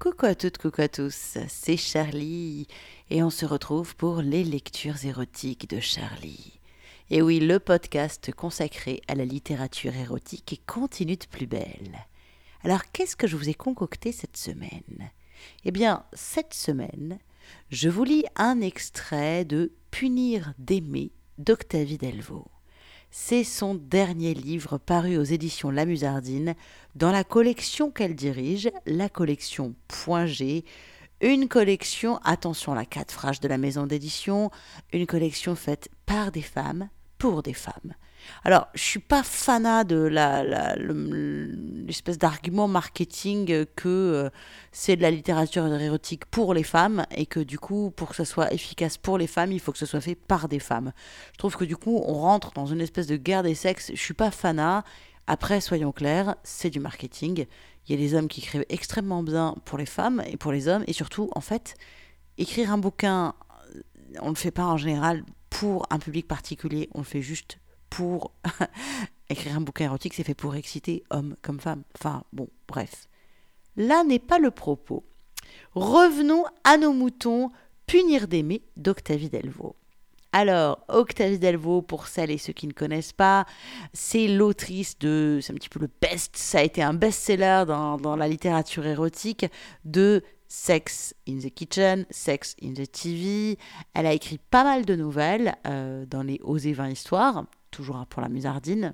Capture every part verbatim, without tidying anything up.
Coucou à toutes, coucou à tous, c'est Charlie et on se retrouve pour les lectures érotiques de Charlie. Et oui, le podcast consacré à la littérature érotique et continue de plus belle. Alors qu'est-ce que je vous ai concocté cette semaine ? Eh bien, cette semaine, je vous lis un extrait de Punir d'aimer d'Octavie Delvaux. C'est son dernier livre paru aux éditions La Musardine dans la collection qu'elle dirige, la collection Point G, une collection, attention la quatre phrases de la maison d'édition, une collection faite par des femmes, pour des femmes. Alors, je suis pas fanat de la, la, le- l'espèce d'argument marketing que euh, c'est de la littérature érotique pour les femmes et que du coup, pour que ça soit efficace pour les femmes, il faut que ce soit fait par des femmes. Je trouve que du coup, on rentre dans une espèce de guerre des sexes. Je suis pas fanat. Après, soyons clairs, c'est du marketing. Il y a des hommes qui écrivent extrêmement bien pour les femmes et pour les hommes. Et surtout, en fait, écrire un bouquin, on ne le fait pas en général pour un public particulier. On le fait juste pour écrire un bouquin érotique, c'est fait pour exciter hommes comme femmes. Enfin, bon, bref. Là n'est pas le propos. Revenons à nos moutons, Punir d'aimer d'Octavie Delvaux. Alors, Octavie Delvaux, pour celles et ceux qui ne connaissent pas, c'est l'autrice de, c'est un petit peu le best, ça a été un best-seller dans, dans la littérature érotique de Sex in the Kitchen, Sex in the T V. Elle a écrit pas mal de nouvelles euh, dans les Osez vingt histoires, toujours pour la Musardine.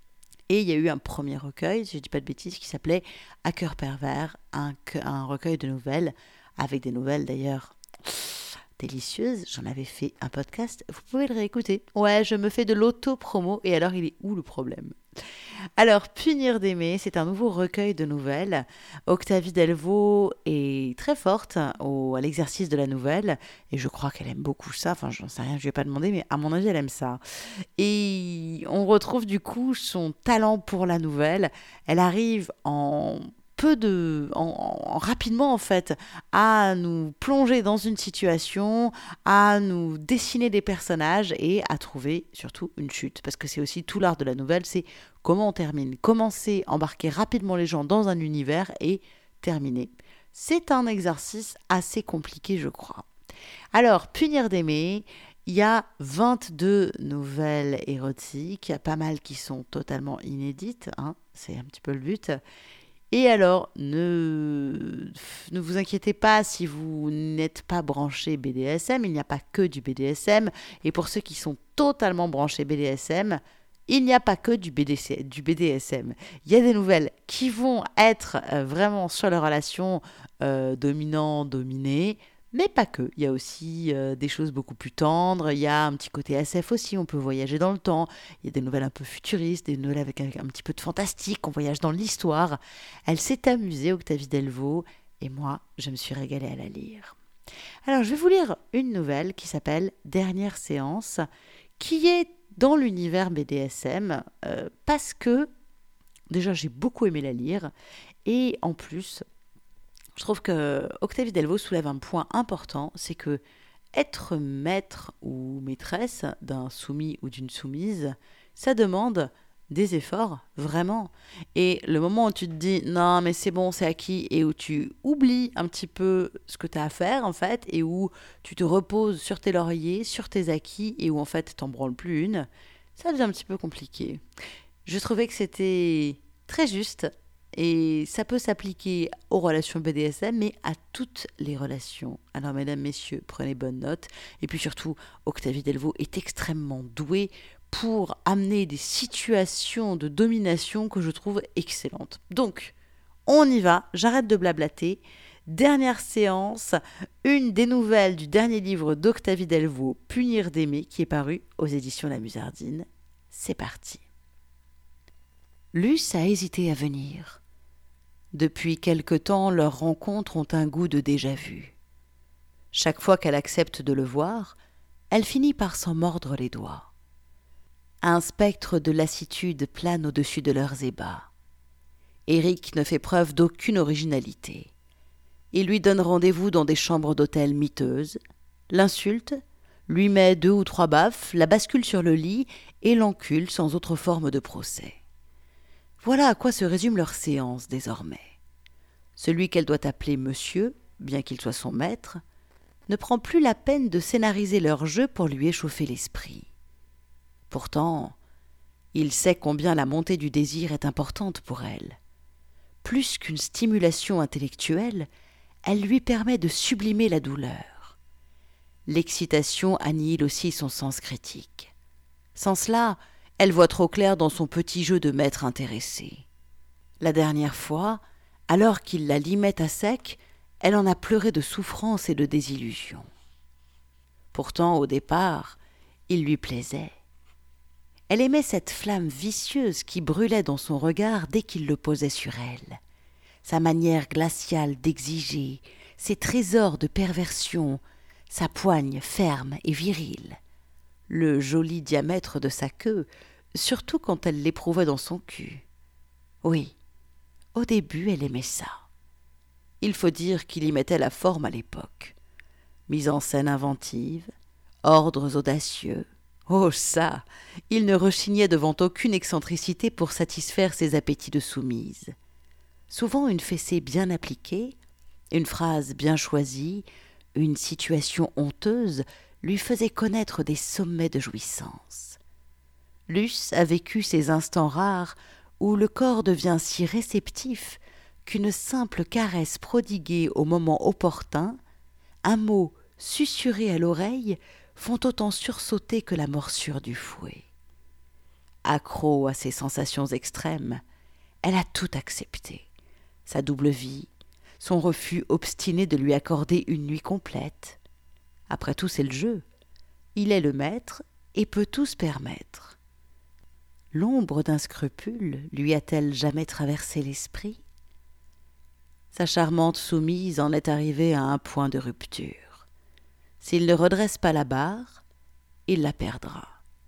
Et il y a eu un premier recueil, si je ne dis pas de bêtises, qui s'appelait À cœur pervers, un, un recueil de nouvelles, avec des nouvelles d'ailleurs délicieuses. J'en avais fait un podcast, vous pouvez le réécouter. Ouais, je me fais de l'auto-promo, et alors il est où le problème ? Alors, Punir d'aimer, c'est un nouveau recueil de nouvelles. Octavie Delvaux est très forte au, à l'exercice de la nouvelle, et je crois qu'elle aime beaucoup ça. Enfin, j'en sais rien, je lui ai pas demandé, mais à mon avis, elle aime ça. Et on retrouve du coup son talent pour la nouvelle. Elle arrive en peu de, en, en- rapidement en fait, à nous plonger dans une situation, à nous dessiner des personnages et à trouver surtout une chute. Parce que c'est aussi tout l'art de la nouvelle, c'est comment on termine. Commencer, embarquer rapidement les gens dans un univers et terminer. C'est un exercice assez compliqué, je crois. Alors, Punir d'aimer, il y a vingt-deux nouvelles érotiques, il y a pas mal qui sont totalement inédites, hein, c'est un petit peu le but. Et alors, ne, ne vous inquiétez pas si vous n'êtes pas branché B D S M, il n'y a pas que du B D S M. Et pour ceux qui sont totalement branchés B D S M, il n'y a pas que du, B D C, du B D S M. Il y a des nouvelles qui vont être euh, vraiment sur la relation euh, dominant-dominé, mais pas que. Il y a aussi euh, des choses beaucoup plus tendres, il y a un petit côté S F aussi, on peut voyager dans le temps, il y a des nouvelles un peu futuristes, des nouvelles avec un, un petit peu de fantastique, on voyage dans l'histoire. Elle s'est amusée, Octavie Delvaux, et moi, je me suis régalée à la lire. Alors, je vais vous lire une nouvelle qui s'appelle Dernière séance, qui est dans l'univers B D S M, euh, parce que, déjà, j'ai beaucoup aimé la lire, et en plus, je trouve que Octavie Delvaux soulève un point important, c'est que être maître ou maîtresse d'un soumis ou d'une soumise, ça demande des efforts, vraiment. Et le moment où tu te dis non mais c'est bon, c'est acquis, et où tu oublies un petit peu ce que tu as à faire en fait, et où tu te reposes sur tes lauriers, sur tes acquis, et où en fait t'en branles plus une, ça devient un petit peu compliqué. Je trouvais que c'était très juste et ça peut s'appliquer aux relations B D S M, mais à toutes les relations. Alors, mesdames, messieurs, prenez bonne note. Et puis surtout, Octavie Delvaux est extrêmement douée pour amener des situations de domination que je trouve excellentes. Donc, on y va, j'arrête de blablater. Dernière séance, une des nouvelles du dernier livre d'Octavie Delvaux, Punir d'aimer, qui est paru aux éditions La Musardine. C'est parti. Luce a hésité à venir. Depuis quelque temps, leurs rencontres ont un goût de déjà-vu. Chaque fois qu'elle accepte de le voir, elle finit par s'en mordre les doigts. Un spectre de lassitude plane au-dessus de leurs ébats. Éric ne fait preuve d'aucune originalité. Il lui donne rendez-vous dans des chambres d'hôtel miteuses, l'insulte, lui met deux ou trois baffes, la bascule sur le lit et l'encule sans autre forme de procès. Voilà à quoi se résume leur séance désormais. celui qu'elle doit appeler monsieur, bien qu'il soit son maître, ne prend plus la peine de scénariser leur jeu pour lui échauffer l'esprit. Pourtant, il sait combien la montée du désir est importante pour elle. Plus qu'une stimulation intellectuelle, elle lui permet de sublimer la douleur. L'excitation annihile aussi son sens critique. Sans cela, elle voit trop clair dans son petit jeu de maître intéressé. La dernière fois, alors qu'il la limait à sec, elle en a pleuré de souffrance et de désillusion. Pourtant, au départ, il lui plaisait. Elle aimait cette flamme vicieuse qui brûlait dans son regard dès qu'il le posait sur elle. Sa manière glaciale d'exiger, ses trésors de perversion, sa poigne ferme et virile, le joli diamètre de sa queue, surtout quand elle l'éprouvait dans son cul. Oui, au début, elle aimait ça. Il faut dire qu'il y mettait la forme à l'époque. Mise en scène inventive, ordres audacieux. Oh ça, il ne rechignait devant aucune excentricité pour satisfaire ses appétits de soumise. Souvent une fessée bien appliquée, une phrase bien choisie, une situation honteuse lui faisait connaître des sommets de jouissance. Luce a vécu ces instants rares où le corps devient si réceptif qu'une simple caresse prodiguée au moment opportun, un mot susurré à l'oreille, font autant sursauter que la morsure du fouet. Accro à ces sensations extrêmes, elle a tout accepté. Sa double vie, son refus obstiné de lui accorder une nuit complète. Après tout, c'est le jeu. Il est le maître et peut tout se permettre. L'ombre d'un scrupule lui a-t-elle jamais traversé l'esprit ? Sa charmante soumise en est arrivée à un point de rupture. S'il ne redresse pas la barre, il la perdra.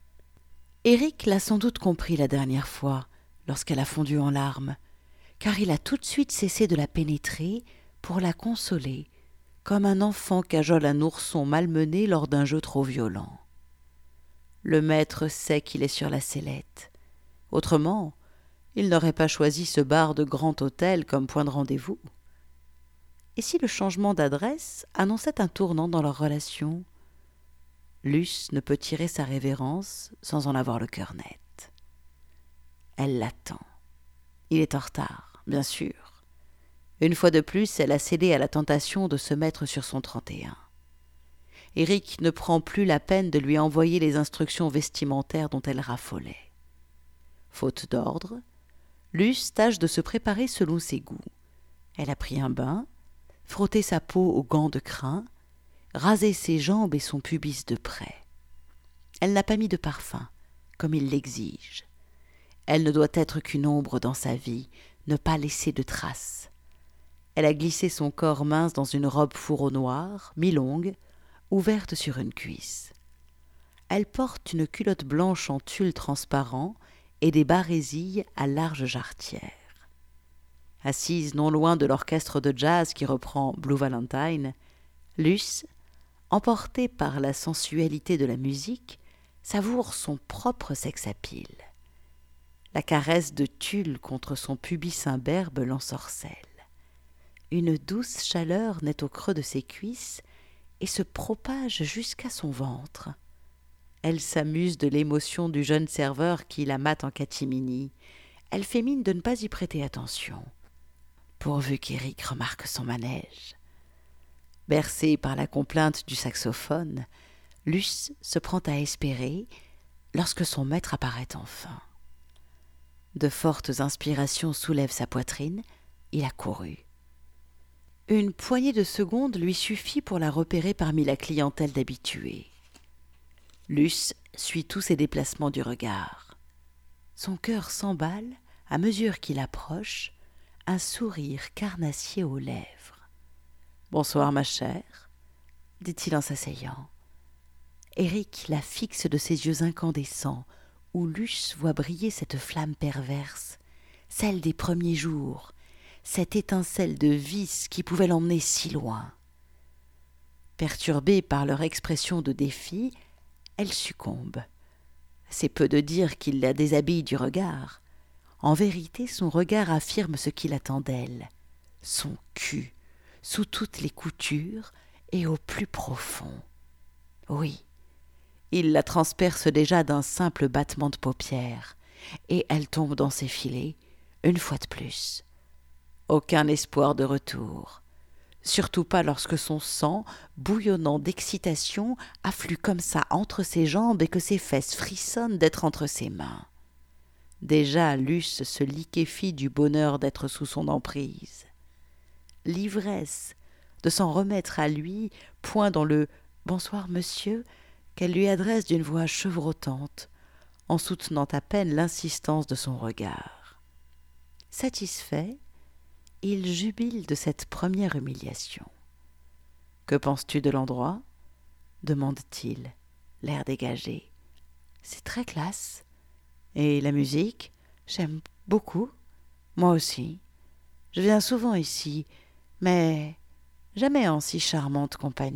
Éric l'a sans doute compris la dernière fois, lorsqu'elle a fondu en larmes, car il a tout de suite cessé de la pénétrer pour la consoler, comme un enfant cajole un ourson malmené lors d'un jeu trop violent. Le maître sait qu'il est sur la sellette. Autrement, il n'aurait pas choisi ce bar de grand hôtel comme point de rendez-vous. Et si le changement d'adresse annonçait un tournant dans leur relation ? Luce ne peut tirer sa révérence sans en avoir le cœur net. Elle l'attend. Il est en retard, bien sûr. Une fois de plus, elle a cédé à la tentation de se mettre sur son trente et un. Éric ne prend plus la peine de lui envoyer les instructions vestimentaires dont elle raffolait. Faute d'ordre, Luce tâche de se préparer selon ses goûts. Elle a pris un bain, frotté sa peau aux gants de crin, rasé ses jambes et son pubis de près. Elle n'a pas mis de parfum, comme il l'exige. Elle ne doit être qu'une ombre dans sa vie, ne pas laisser de traces. Elle a glissé son corps mince dans une robe fourreau noire, mi-longue, ouverte sur une cuisse. Elle porte une culotte blanche en tulle transparent et des barésilles à large jarretière. Assise non loin de l'orchestre de jazz qui reprend Blue Valentine, Luce, emportée par la sensualité de la musique, savoure son propre sex-appeal. La caresse de tulle contre son pubis imberbe l'ensorcelle. Une douce chaleur naît au creux de ses cuisses et se propage jusqu'à son ventre. Elle s'amuse de l'émotion du jeune serveur qui la mate en catimini. Elle fait mine de ne pas y prêter attention, pourvu qu'Éric remarque son manège. Bercée par la complainte du saxophone, Luce se prend à espérer lorsque son maître apparaît enfin. De fortes inspirations soulèvent sa poitrine, il a couru. Une poignée de secondes lui suffit pour la repérer parmi la clientèle d'habitués. Luce suit tous ses déplacements du regard. Son cœur s'emballe à mesure qu'il approche, un sourire carnassier aux lèvres. « Bonsoir, ma chère », dit-il en s'asseyant. Éric la fixe de ses yeux incandescents, où Luce voit briller cette flamme perverse, celle des premiers jours, cette étincelle de vice qui pouvait l'emmener si loin. Perturbée par leur expression de défi, elle succombe. C'est peu de dire qu'il la déshabille du regard. En vérité, son regard affirme ce qu'il attend d'elle, son cul, sous toutes les coutures et au plus profond. Oui, il la transperce déjà d'un simple battement de paupières, et elle tombe dans ses filets, une fois de plus. Aucun espoir de retour. Surtout pas lorsque son sang, bouillonnant d'excitation, afflue comme ça entre ses jambes et que ses fesses frissonnent d'être entre ses mains. Déjà Luce se liquéfie du bonheur d'être sous son emprise. L'ivresse de s'en remettre à lui, point dans le « Bonsoir, monsieur » qu'elle lui adresse d'une voix chevrotante, en soutenant à peine l'insistance de son regard. Satisfait, il jubile de cette première humiliation. « Que penses-tu de l'endroit ?» demande-t-il, l'air dégagé. « C'est très classe. Et la musique, j'aime beaucoup. Moi aussi. Je viens souvent ici, mais jamais en si charmante compagnie. »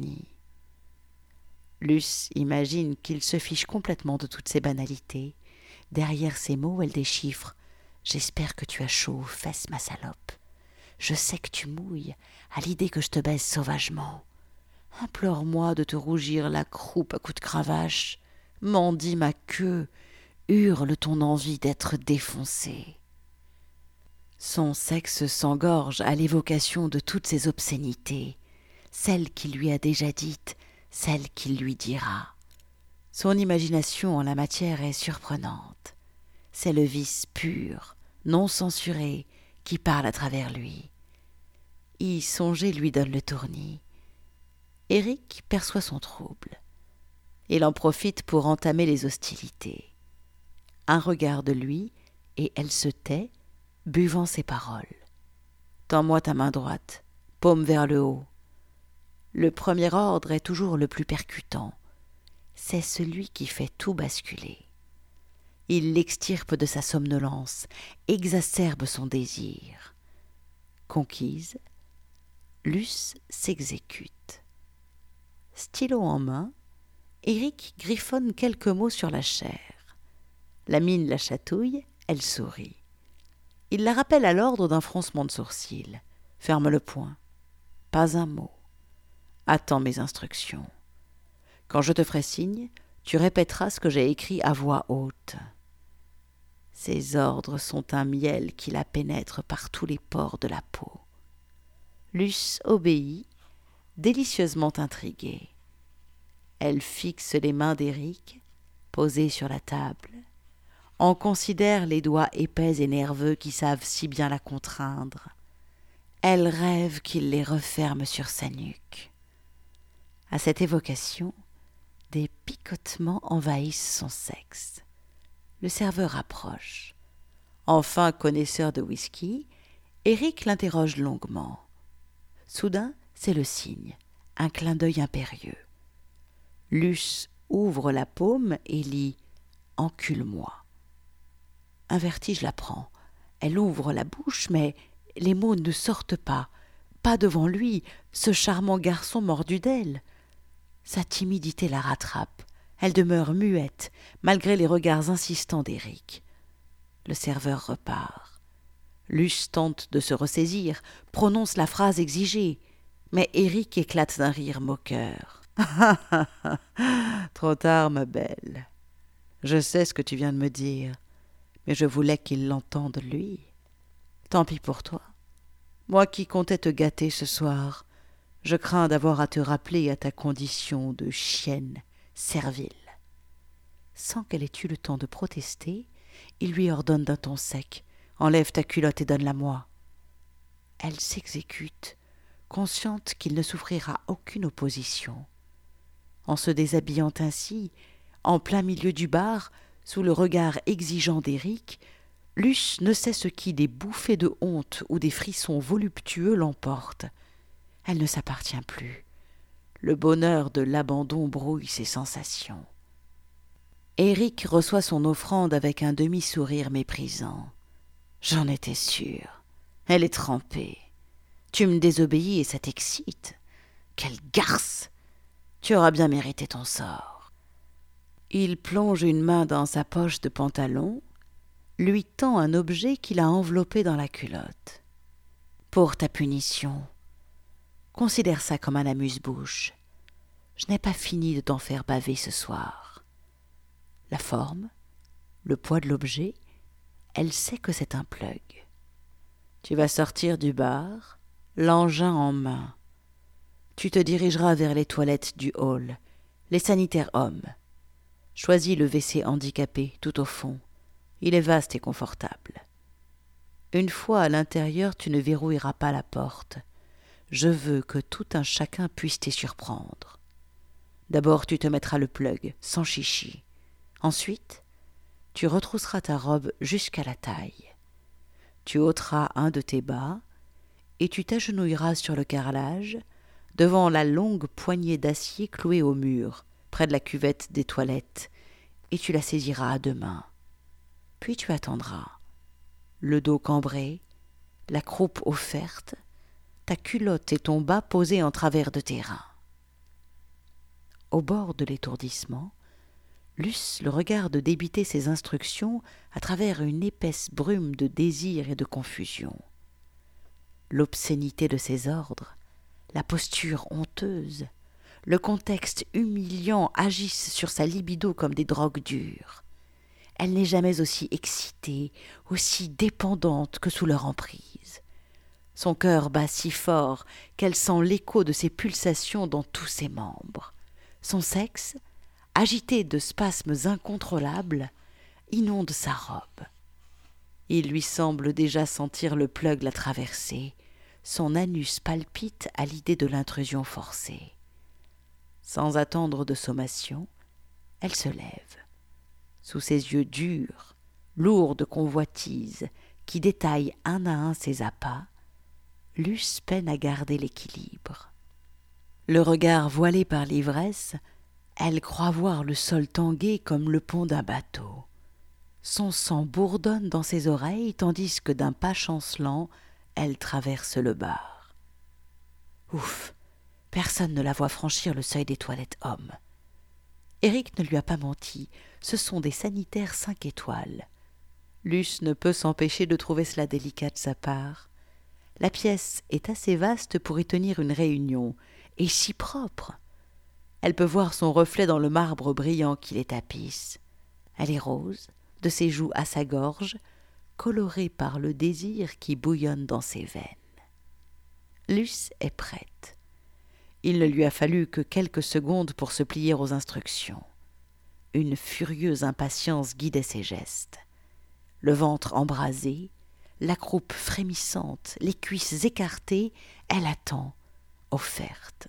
Luce imagine qu'il se fiche complètement de toutes ces banalités. Derrière ces mots, elle déchiffre « J'espère que tu as chaud aux fesses, ma salope. Je sais que tu mouilles à l'idée que je te baise sauvagement. Implore-moi de te rougir la croupe à coups de cravache. Mendie ma queue, hurle ton envie d'être défoncé. » Son sexe s'engorge à l'évocation de toutes ces obscénités, celles qu'il lui a déjà dites, celles qu'il lui dira. Son imagination en la matière est surprenante. C'est le vice pur, non censuré, qui parle à travers lui. Y songer lui donne le tournis. Éric perçoit son trouble. Il en profite pour entamer les hostilités. Un regard de lui, et elle se tait, buvant ses paroles. « Tends-moi ta main droite, paume vers le haut. » Le premier ordre est toujours le plus percutant. C'est celui qui fait tout basculer. Il l'extirpe de sa somnolence, exacerbe son désir. Conquise, Luce s'exécute. Stylo en main, Éric griffonne quelques mots sur la chair. La mine la chatouille, elle sourit. Il la rappelle à l'ordre d'un froncement de sourcils. Ferme le poing. Pas un mot. Attends mes instructions. Quand je te ferai signe, tu répéteras ce que j'ai écrit à voix haute. Ces ordres sont un miel qui la pénètre par tous les pores de la peau. Luce obéit, délicieusement intriguée. Elle fixe les mains d'Éric, posées sur la table, en considère les doigts épais et nerveux qui savent si bien la contraindre. Elle rêve qu'il les referme sur sa nuque. À cette évocation, des picotements envahissent son sexe. Le serveur approche. Enfin connaisseur de whisky, Éric l'interroge longuement. Soudain, c'est le signe, un clin d'œil impérieux. Luce ouvre la paume et lit « Encule-moi ». Un vertige la prend. Elle ouvre la bouche, mais les mots ne sortent pas. Pas devant lui, ce charmant garçon mordu d'elle. Sa timidité la rattrape. Elle demeure muette, malgré les regards insistants d'Éric. Le serveur repart. Luce tente de se ressaisir, prononce la phrase exigée, mais Éric éclate d'un rire moqueur. « Trop tard, ma belle. Je sais ce que tu viens de me dire, mais je voulais qu'il l'entende lui. Tant pis pour toi. Moi qui comptais te gâter ce soir, je crains d'avoir à te rappeler à ta condition de chienne servile. » Sans qu'elle ait eu le temps de protester, il lui ordonne d'un ton sec « Enlève ta culotte et donne-la-moi. » Elle s'exécute, consciente qu'il ne souffrira aucune opposition. En se déshabillant ainsi, en plein milieu du bar, sous le regard exigeant d'Éric, Luce ne sait ce qui, des bouffées de honte ou des frissons voluptueux l'emportent. Elle ne s'appartient plus. Le bonheur de l'abandon brouille ses sensations. Éric reçoit son offrande avec un demi-sourire méprisant. « J'en étais sûr. Elle est trempée. Tu me désobéis et ça t'excite. Quelle garce! Tu auras bien mérité ton sort. » Il plonge une main dans sa poche de pantalon, lui tend un objet qu'il a enveloppé dans la culotte. Pour ta punition, considère ça comme un amuse-bouche. Je n'ai pas fini de t'en faire baver ce soir. La forme, le poids de l'objet, elle sait que c'est un plug. Tu vas sortir du bar, l'engin en main. Tu te dirigeras vers les toilettes du hall, les sanitaires hommes. Choisis le W C handicapé tout au fond. Il est vaste et confortable. Une fois à l'intérieur, tu ne verrouilleras pas la porte. Je veux que tout un chacun puisse t'y surprendre. D'abord, tu te mettras le plug, sans chichi. Ensuite, tu retrousseras ta robe jusqu'à la taille. Tu ôteras un de tes bas et tu t'agenouilleras sur le carrelage devant la longue poignée d'acier clouée au mur, près de la cuvette des toilettes, et tu la saisiras à deux mains. Puis tu attendras. Le dos cambré, la croupe offerte, ta culotte et ton bas posés en travers de tes reins. Au bord de l'étourdissement, Luce le regarde débiter ses instructions à travers une épaisse brume de désir et de confusion. L'obscénité de ses ordres, la posture honteuse, le contexte humiliant agissent sur sa libido comme des drogues dures. Elle n'est jamais aussi excitée, aussi dépendante que sous leur emprise. Son cœur bat si fort qu'elle sent l'écho de ses pulsations dans tous ses membres. Son sexe, agité de spasmes incontrôlables, inonde sa robe. Il lui semble déjà sentir le plug la traverser. Son anus palpite à l'idée de l'intrusion forcée. Sans attendre de sommation, elle se lève. Sous ses yeux durs, lourds de convoitise, qui détaillent un à un ses appâts, Luce peine à garder l'équilibre. Le regard voilé par l'ivresse, elle croit voir le sol tanguer comme le pont d'un bateau. Son sang bourdonne dans ses oreilles, tandis que d'un pas chancelant, elle traverse le bar. Ouf, personne ne la voit franchir le seuil des toilettes hommes. Éric ne lui a pas menti, ce sont des sanitaires cinq étoiles. Luce ne peut s'empêcher de trouver cela délicat de sa part. La pièce est assez vaste pour y tenir une réunion, et si propre. Elle peut voir son reflet dans le marbre brillant qui les tapisse. Elle est rose, de ses joues à sa gorge, colorée par le désir qui bouillonne dans ses veines. Luce est prête. Il ne lui a fallu que quelques secondes pour se plier aux instructions. Une furieuse impatience guidait ses gestes. Le ventre embrasé, la croupe frémissante, les cuisses écartées, elle attend, offerte.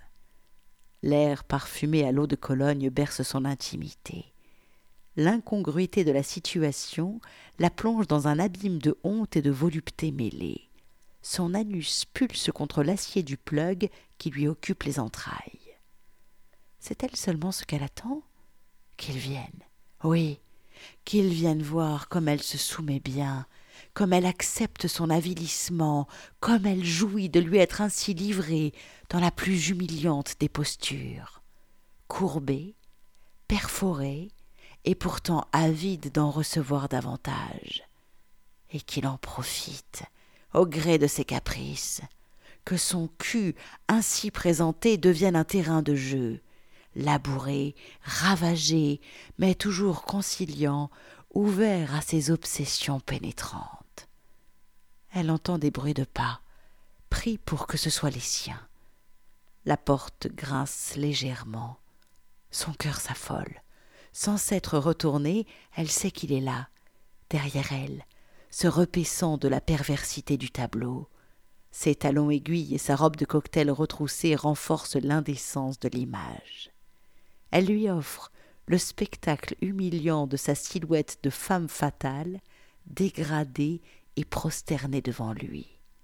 L'air parfumé à l'eau de Cologne berce son intimité. L'incongruité de la situation la plonge dans un abîme de honte et de volupté mêlée. Son anus pulse contre l'acier du plug qui lui occupe les entrailles. C'est-elle seulement ce qu'elle attend ? Qu'il vienne. Oui, qu'il vienne voir comme elle se soumet bien, comme elle accepte son avilissement, comme elle jouit de lui être ainsi livrée dans la plus humiliante des postures. Courbée, perforée, et pourtant avide d'en recevoir davantage. Et qu'il en profite, au gré de ses caprices, que son cul ainsi présenté devienne un terrain de jeu, labouré, ravagé, mais toujours conciliant, ouvert à ses obsessions pénétrantes. Elle entend des bruits de pas, prie pour que ce soit les siens. La porte grince légèrement. Son cœur s'affole. Sans s'être retournée, elle sait qu'il est là, derrière elle, se repaissant de la perversité du tableau. Ses talons aiguilles et sa robe de cocktail retroussée renforcent l'indécence de l'image. Elle lui offre le spectacle humiliant de sa silhouette de femme fatale, dégradée et prosternée devant lui.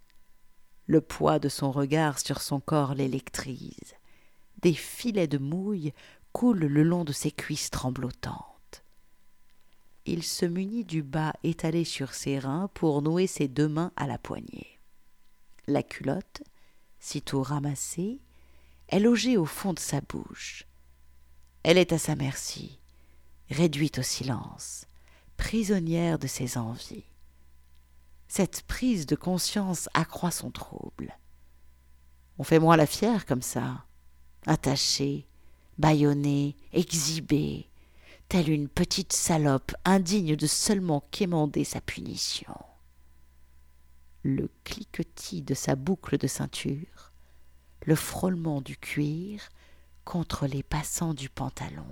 Le poids de son regard sur son corps l'électrise. Des filets de mouille coulent le long de ses cuisses tremblotantes. Il se munit du bas étalé sur ses reins pour nouer ses deux mains à la poignée. La culotte, sitôt ramassée, est logée au fond de sa bouche. Elle est à sa merci, réduite au silence, prisonnière de ses envies. Cette prise de conscience accroît son trouble. On fait moins la fière comme ça, attachée, bâillonnée, exhibée, telle une petite salope indigne de seulement quémander sa punition. Le cliquetis de sa boucle de ceinture, le frôlement du cuir contre les passants du pantalon.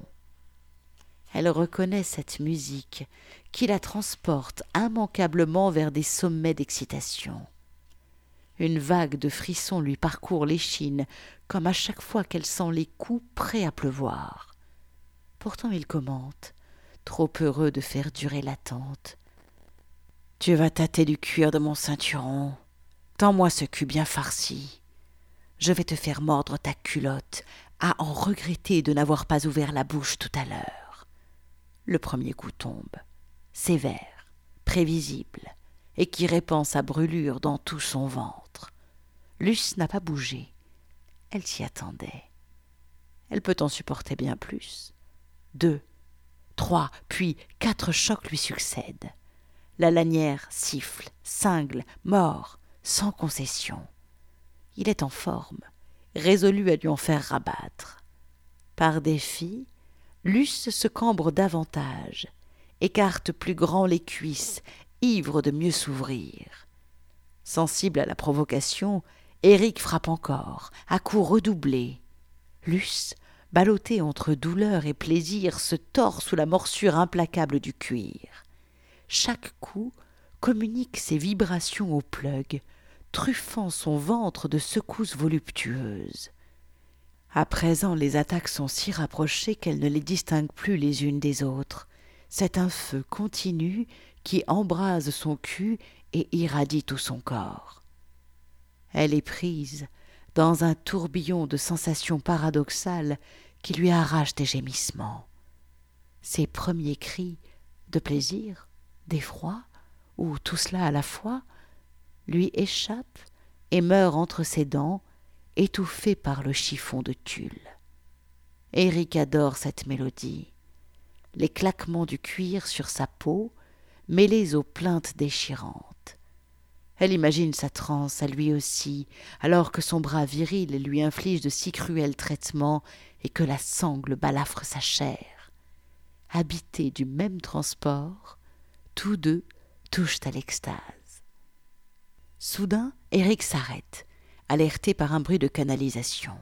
Elle reconnaît cette musique qui la transporte immanquablement vers des sommets d'excitation. Une vague de frissons lui parcourt l'échine, comme à chaque fois qu'elle sent les coups prêts à pleuvoir. Pourtant il commente, trop heureux de faire durer l'attente. « Tu vas tâter du cuir de mon ceinturon. Tends-moi ce cul bien farci. Je vais te faire mordre ta culotte, à en regretter de n'avoir pas ouvert la bouche tout à l'heure. » Le premier coup tombe, sévère, prévisible, et qui répand sa brûlure dans tout son ventre. Luce n'a pas bougé. Elle s'y attendait. Elle peut en supporter bien plus. Deux, trois, puis quatre chocs lui succèdent. La lanière siffle, cingle, mord, sans concession. Il est en forme, résolu à lui en faire rabattre. Par défi, Luce se cambre davantage, écarte plus grand les cuisses, ivre de mieux s'ouvrir. Sensible à la provocation, Éric frappe encore, à coups redoublés. Luce, ballottée entre douleur et plaisir, se tord sous la morsure implacable du cuir. Chaque coup communique ses vibrations au plug, truffant son ventre de secousses voluptueuses. À présent, les attaques sont si rapprochées qu'elle ne les distingue plus les unes des autres. C'est un feu continu qui embrase son cul et irradie tout son corps. Elle est prise dans un tourbillon de sensations paradoxales qui lui arrachent des gémissements. Ses premiers cris de plaisir, d'effroi, ou tout cela à la fois, lui échappent et meurent entre ses dents, étouffés par le chiffon de tulle. Éric adore cette mélodie. Les claquements du cuir sur sa peau, mêlés aux plaintes déchirantes. Elle imagine sa transe à lui aussi, alors que son bras viril lui inflige de si cruels traitements et que la sangle balafre sa chair. Habités du même transport, tous deux touchent à l'extase. Soudain, Éric s'arrête, alerté par un bruit de canalisation.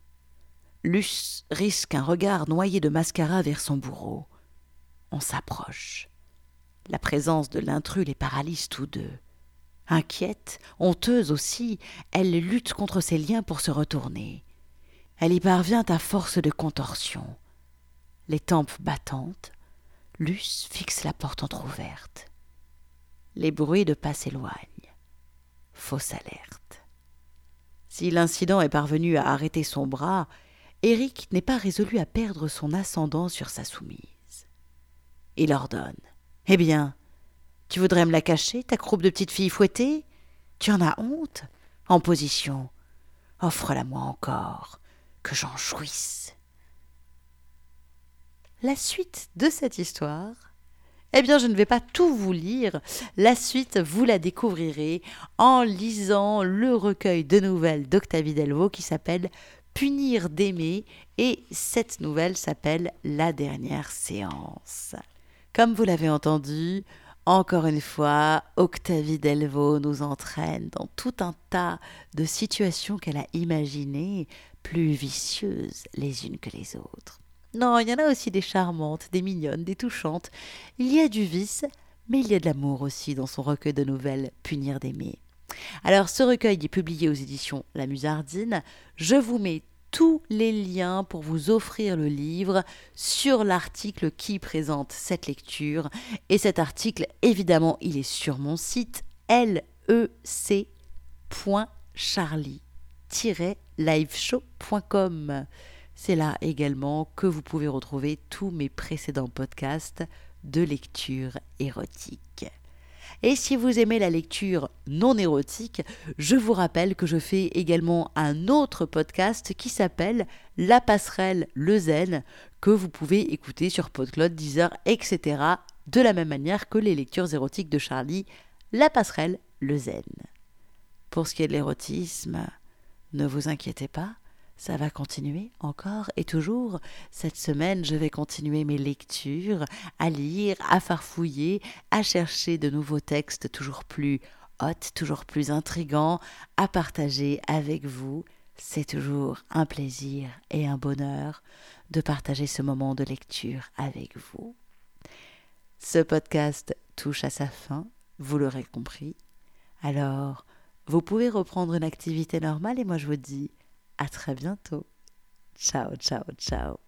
Luce risque un regard noyé de mascara vers son bourreau. On s'approche. La présence de l'intrus les paralyse tous deux. Inquiète, honteuse aussi, elle lutte contre ses liens pour se retourner. Elle y parvient à force de contorsion. Les tempes battantes, Luce fixe la porte entr'ouverte. Les bruits de pas s'éloignent. Fausse alerte. Si l'incident est parvenu à arrêter son bras, Éric n'est pas résolu à perdre son ascendant sur sa soumise. Il ordonne. « Eh bien, tu voudrais me la cacher, ta croupe de petite fille fouettée ? Tu en as honte ? En position. Offre-la-moi encore, que j'en jouisse. » La suite de cette histoire, eh bien, je ne vais pas tout vous lire. La suite, vous la découvrirez en lisant le recueil de nouvelles d'Octavie Delvaux qui s'appelle « Punir d'aimer » et cette nouvelle s'appelle « La dernière séance ». Comme vous l'avez entendu, encore une fois, Octavie Delvaux nous entraîne dans tout un tas de situations qu'elle a imaginées, plus vicieuses les unes que les autres. Non, il y en a aussi des charmantes, des mignonnes, des touchantes. Il y a du vice, mais il y a de l'amour aussi dans son recueil de nouvelles « Punir d'aimer ». Alors, ce recueil est publié aux éditions La Musardine. Je vous mets tous les liens pour vous offrir le livre sur l'article qui présente cette lecture. Et cet article, évidemment, il est sur mon site lec point charlie tiret liveshow point com. C'est là également que vous pouvez retrouver tous mes précédents podcasts de lecture érotique. Et si vous aimez la lecture non érotique, je vous rappelle que je fais également un autre podcast qui s'appelle La Passerelle Le Zen, que vous pouvez écouter sur PodCloud, Deezer, et cetera. De la même manière que les lectures érotiques de Charlie, La Passerelle le zen. Pour ce qui est de l'érotisme, ne vous inquiétez pas, ça va continuer encore et toujours. Cette semaine, je vais continuer mes lectures, à lire, à farfouiller, à chercher de nouveaux textes toujours plus hot, toujours plus intrigants, à partager avec vous. C'est toujours un plaisir et un bonheur de partager ce moment de lecture avec vous. Ce podcast touche à sa fin, vous l'aurez compris. Alors, vous pouvez reprendre une activité normale et moi je vous dis à très bientôt. Ciao, ciao, ciao.